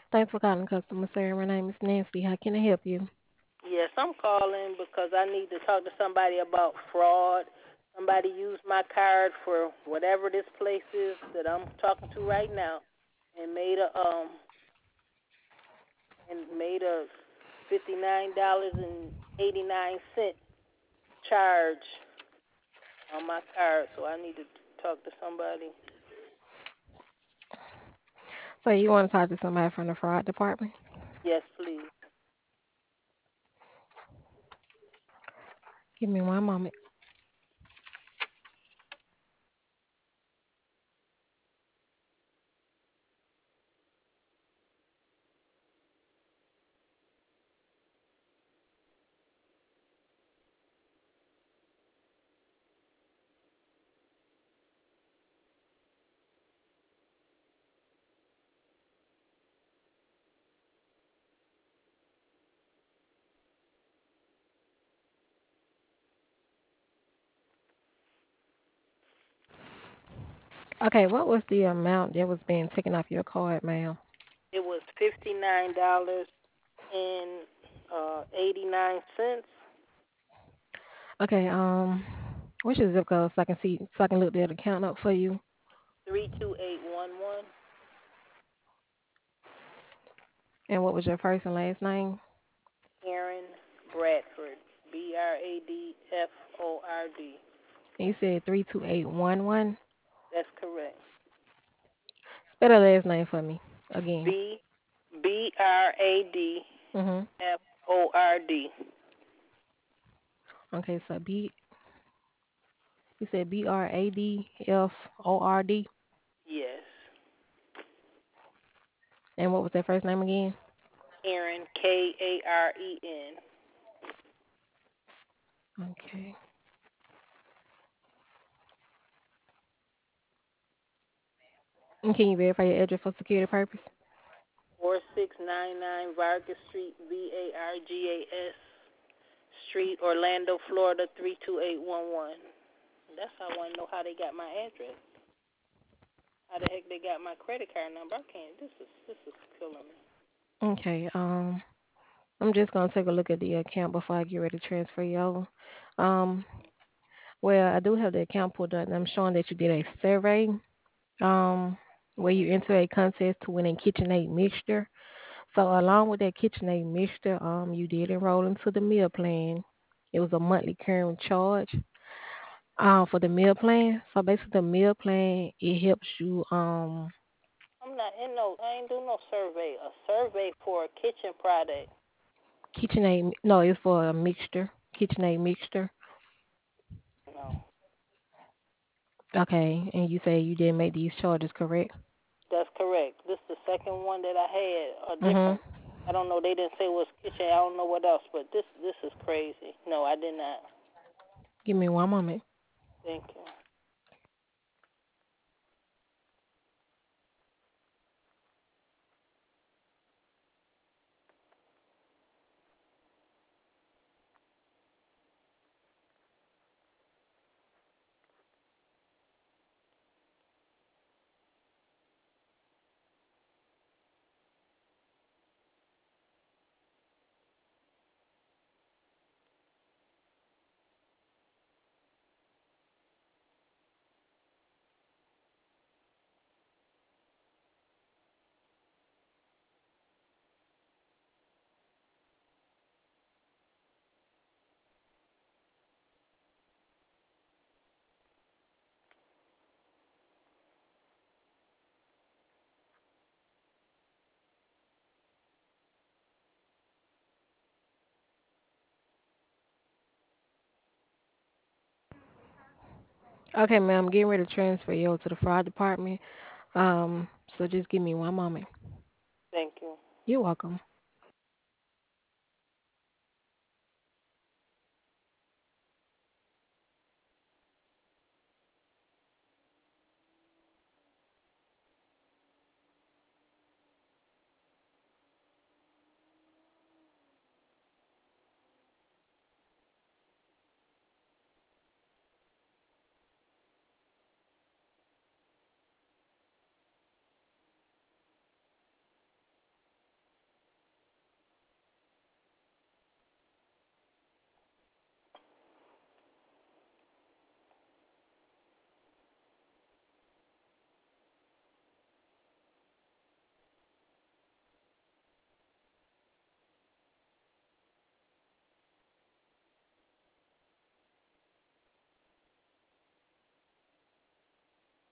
Thanks for calling customer service. My name is Nancy. How can I help you? Yes, I'm calling because I need to talk to somebody about fraud. Somebody used my card for whatever this place is that I'm talking to right now, and made a $59.89 charge on my card. So I need to talk to somebody. So you want to talk to somebody from the fraud department? Yes, please. Give me one moment. Okay, what was the amount that was being taken off your card, ma'am? It was $59.89. Okay, what's your zip code so I can see so I can look that account up for you? 32811. And what was your first and last name? Aaron Bradford. Bradford. And you said 32811. That's correct. Spell the last name for me again. B Mhm. Bradford. Okay, so B. You said Bradford. Yes. And what was that first name again? Aaron Karen. Okay. And can you verify your address for security purpose? 4699 Vargas Street, Vargas Street, Orlando, Florida 32811. That's how I want to know how they got my address. How the heck they got my credit card number? I can't. This is killing me. Okay. I'm just gonna take a look at the account before I get ready to transfer you over. Um, well, I do have the account pulled up, and I'm showing that you did a survey. Um, where you enter a contest to win a KitchenAid mixture. So along with that KitchenAid mixture, you did enroll into the meal plan. It was a monthly current charge. For the meal plan. So basically, the meal plan it helps you. I'm not in no. I ain't do no survey. A survey for a kitchen product. KitchenAid. No, it's for a mixture. KitchenAid mixture. No, Okay, and you say you didn't make these charges, correct? that's correct. This is the second one that I had. A Mm-hmm. different. I don't know. They didn't say it was kitchen. I don't know what else, but this is crazy. No, I did not. Give me one moment. Thank you. Okay, ma'am, I'm getting ready to transfer you over to the fraud department. So just give me one moment. Thank you. You're welcome.